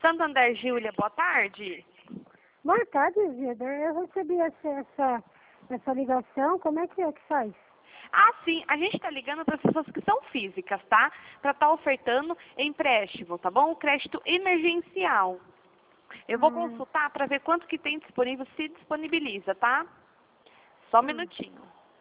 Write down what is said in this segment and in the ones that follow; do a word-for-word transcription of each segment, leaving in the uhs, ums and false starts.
Santander, Júlia, boa tarde. Boa tarde, Zilda. Eu recebi essa, essa, essa ligação. Como é que é que faz? Ah, sim, a gente está ligando para as pessoas que são físicas, tá? Para estar ofertando empréstimo, tá bom? O crédito emergencial. Eu vou Ah, consultar para ver quanto que tem disponível, se disponibiliza, tá? Só um minutinho.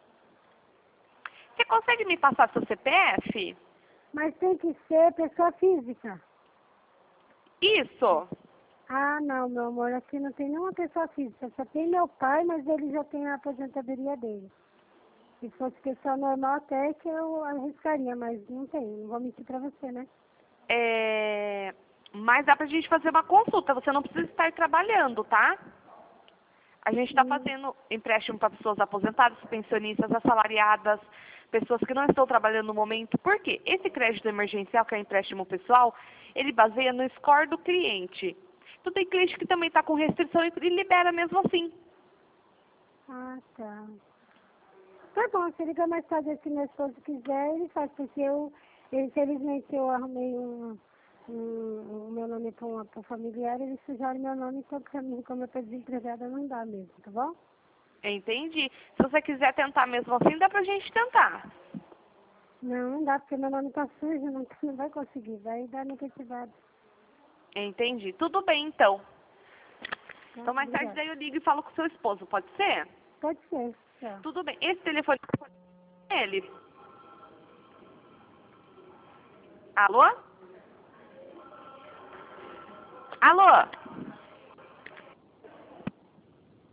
Você consegue me passar seu C P F? mas tem que ser pessoa física. Isso. Ah, não, meu amor. Aqui não tem nenhuma pessoa física. Só tem meu pai, mas ele já tem a aposentadoria dele. Se fosse pessoa normal, até que eu arriscaria, mas não tem. Não vou mentir pra você, né? É... Mas dá pra gente fazer uma consulta, você não precisa estar trabalhando, tá? A gente está Hum. fazendo empréstimo para pessoas aposentadas, pensionistas, assalariadas, pessoas que não estão trabalhando no momento. Por quê? Esse crédito emergencial, que é empréstimo pessoal, ele baseia no score do cliente. Então tem cliente que também está com restrição e libera mesmo assim. Ah, tá. Tá bom, se liga mais tarde se meu esposo quiser, ele faz, porque eu, infelizmente, eu arrumei um, um, o meu nome para um familiar, eles sujaram meu nome, então pra mim, como eu tô desempregada, não dá mesmo, tá bom? Entendi. Se você quiser tentar mesmo assim, dá pra gente tentar. Não, não dá, porque meu nome tá sujo, não, não vai conseguir, vai dar negativado. Entendi. Tudo bem, então. Tá? Então mais tarde Obrigada. daí eu ligo e falo com o seu esposo, pode ser? Pode ser, tchau. Tudo bem. Esse telefone é ele. Alô? Alô?